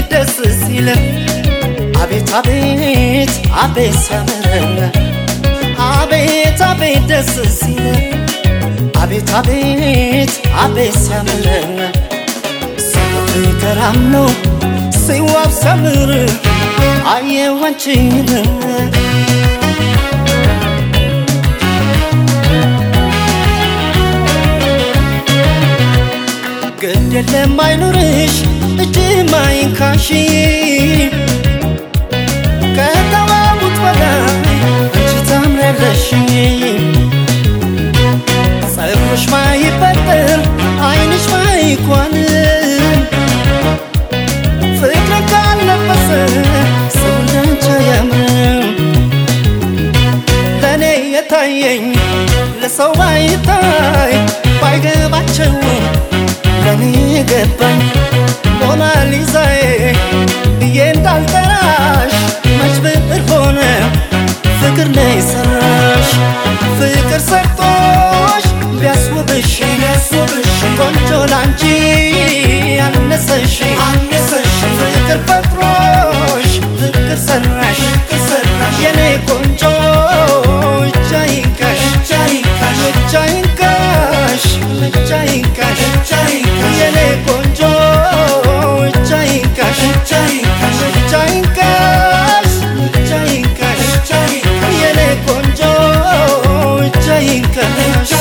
አቤት ደስ ሲል አቤት አቤት አቤት ሰምረን አቤት አቤት ደስ ሲል አቤት አቤት አቤት ሰምረን ተራምኖ ሲዋብ ሰምር አየሁ አንቺን ግድ የለም አይኑርሽ እጅ ማይንካሽ ከተዋቡት በላይ አንቺ ታምሪያለሽ ፀጉርሽ ማይበጠር አይንሽ ማይኳን ፍቅርን ካልለበሰ ሰው እንዳንቺ አያምርም ለእኔ የታየኝ ለሰው ባይታይ ባይገባቸው ለኔ ገባኝ ሞናሊዛዬ ብዬ እንዳልጠራሽ መች ብዕር ሆነ ፍቅር ላይ ሰራሽ ፍቅር ሰርቶሽ ቢያስውብሽ ቆንጆ ላንቺ አነሰሽ ፍቅር ፈጥሮሽ ፍቅር ሰራሽ የኔ ቆንጆ እጅ አይንካሽ እጅ አይንካሽ እጅ አይንካሽ የኔ ቆንጆ እጅ አይንካሽ እጅ አይንካሽ እጅ አይንካሽ የኔ ቆንጆ እጅ አይንካሽ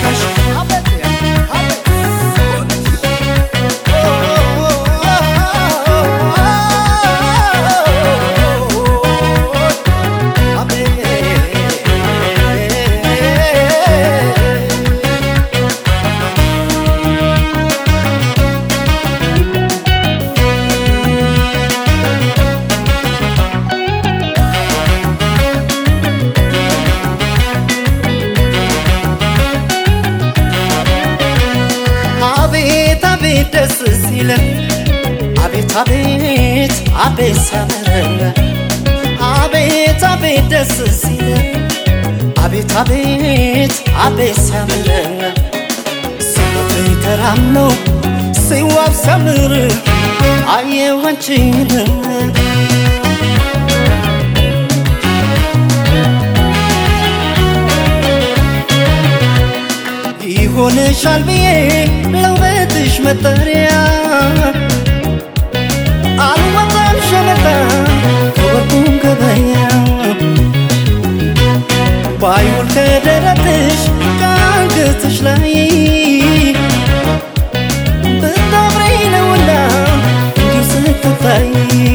ደስ ሲል አቤት አቤት አቤት ሰምረን አቤት አቤት ደስ ሲል አቤት አቤት አቤት ሰምረን ሰውተይ ተራምኖ ሲዋብ ሰምር አየሁ አንቺን ይሆንሻል ብዬ ለውበትሽ መጠሪያ አልወጣም ሸመታ ከወርቁም ገበያ ባይውል ከደረትሽ ከአንገትሽ ላይ ብታምሪ ነውና እንዲሁ ስትታይ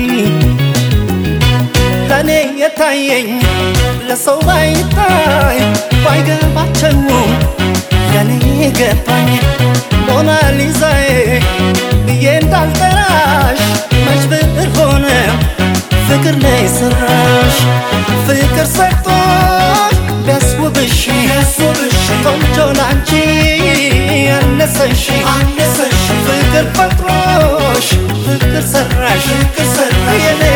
ለእኔ የታየኝ ለሰው ባይታይ ባይገባቸውም ለኔ ገባኝ ሞናሊዛዬ ብዬ እንዳልጠራሽ መች ብዕር ሆነ ፍቅር ላይ ሰራሽ ፍቅር ሰርቶሽ ቢያስውብሽ ቆንጆ ላንቺ አነሰሽ ፍቅር ፈጥሮሽ ፍቅር ሰራሽ የኔ